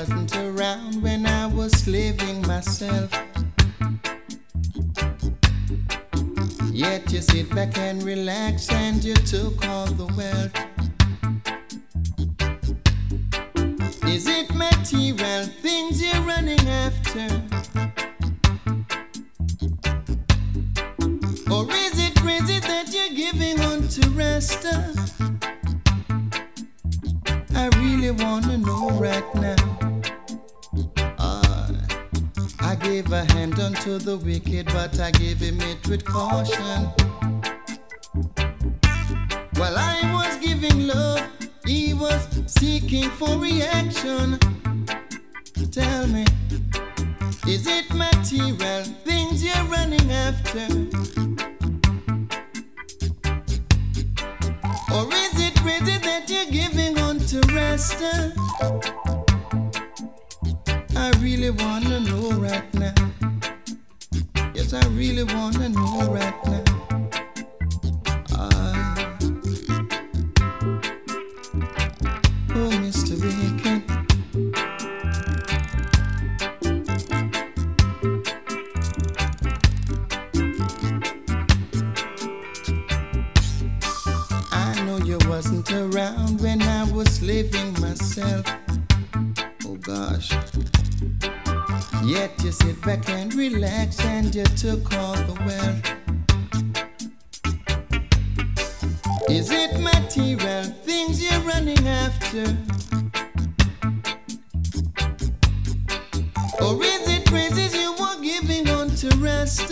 wasn't around when I was slaving myself. Yet you sit back and relax and you took all the wealth. Is it material things you're running after? Or is it crazy that you're giving on to rest? I really wanna know right now. I gave a hand unto the wicked, but I gave him it with caution. While I was giving love, he was seeking for reaction. Tell me, is it material things you're running after? Or is it crazy that you're giving on to rest? I really wanna know right now. Yes, I really wanna know right now. Oh, Mr. Wicked. I know you wasn't around when I was living myself. Oh gosh. Yet you sit back and relax and you took all the wealth. Is it material things you're running after? Or is it praises you were giving on to rest?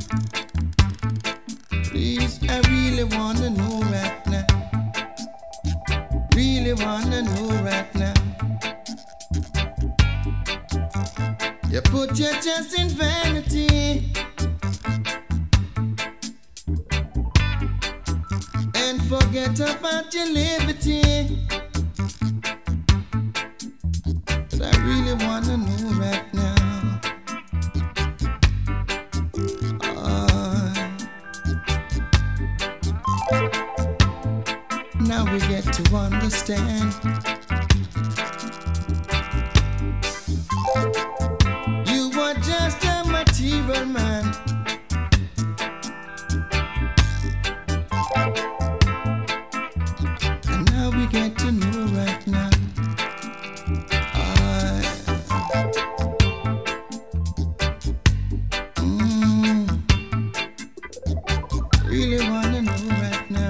Please, I really wanna know right now. Really wanna know right now. You put your trust in vanity and forget about your liberty. But I really wanna know right now. Now we get to understand. Just a material man. And now we get to know right now. Really wanna know right now.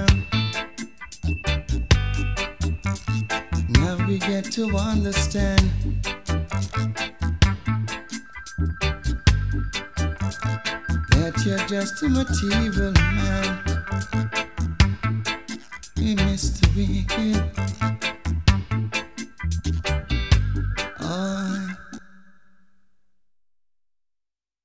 Now we get to understand. That you're just a material man. Hey, Mr. Wicked.